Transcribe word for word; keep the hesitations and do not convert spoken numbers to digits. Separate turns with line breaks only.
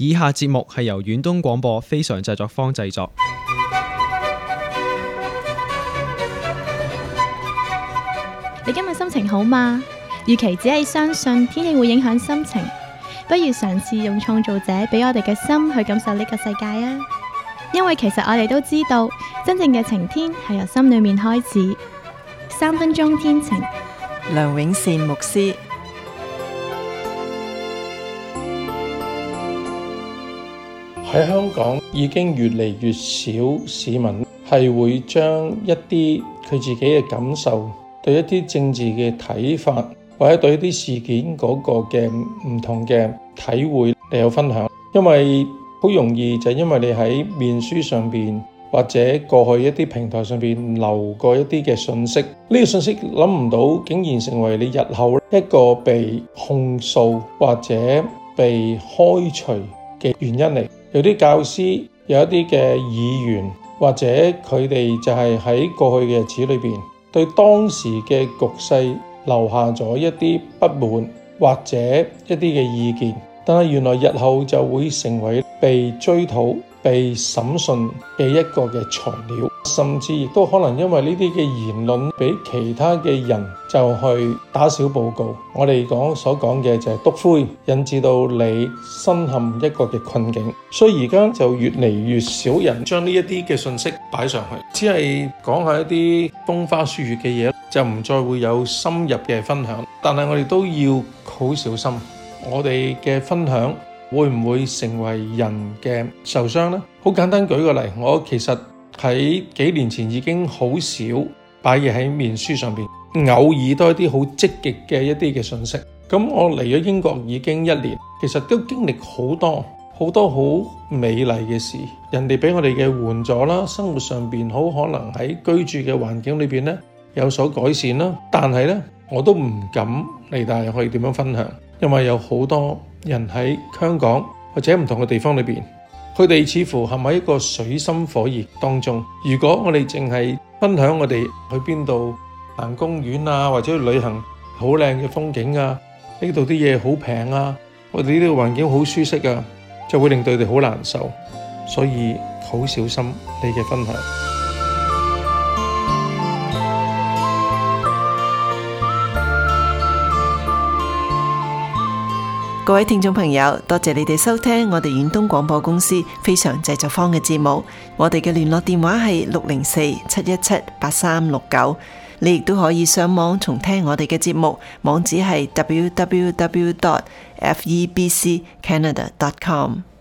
以下節目係由遠東廣播非常製作坊製作。
你今日心情好嗎？與其只係相信天氣會影響心情，不如嘗試用創造者俾我哋嘅心去感受呢個世界啊！因為其實我哋都知道，真正嘅晴天係由心裏面開始。三分鐘天晴，
梁永善牧師。
喺香港已經越嚟越少市民係會將一啲佢自己嘅感受，對一啲政治嘅睇法，或者對一啲事件嗰個嘅唔同嘅體會嚟有分享。因為好容易就因為你喺面書上邊或者過去一啲平台上邊留過一啲嘅信息，呢個信息諗唔到竟然成為你日後一個被控訴或者被開除嘅原因嚟。有啲教師，有一啲嘅議員，或者佢哋就係喺過去嘅日子裏邊，對當時嘅局勢留下咗一啲不滿或者一啲嘅意見，但係原來日後就會成為被追討、被審訊嘅一個嘅材料，甚至亦都可能因為呢啲嘅言論俾其他嘅人就去打小報告。我哋講所講嘅就係篤灰，引致到你身陷一個嘅困境。所以而家就越嚟越少人將呢一啲嘅信息擺上去，只係講下一啲風花雪月嘅嘢，就唔再會有深入嘅分享。但係我哋都要好小心，我哋嘅分享會唔會成為人嘅受傷呢？好簡單舉個例，我其實喺幾年前已經好少擺嘢喺面書上邊，偶爾多一啲好積極嘅一啲嘅信息。咁我嚟咗英國已經一年，其實都經歷好多好多好美麗嘅事，人哋俾我哋嘅援助啦，生活上邊好可能喺居住嘅環境裏邊咧有所改善啦。但係咧我都唔敢嚟大去點樣分享，因為有好多人喺香港或者唔同嘅地方裏邊，佢哋似乎陷喺一個水深火熱當中。如果我哋淨係分享我哋去邊度行公園啊，或者去旅行好靚嘅風景啊，呢度啲嘢好平啊，我哋呢度環境好舒適啊，就會令到佢哋好難受。所以好小心你嘅分享。
各位聽眾朋友，多謝你哋收聽我哋遠東廣播公司非常製作坊嘅節目。我哋嘅聯絡電話係六零四七一七八三六九。你亦都可以上網重聽我哋嘅節目，網址係 double-u double-u double-u dot f e b c canada dot com。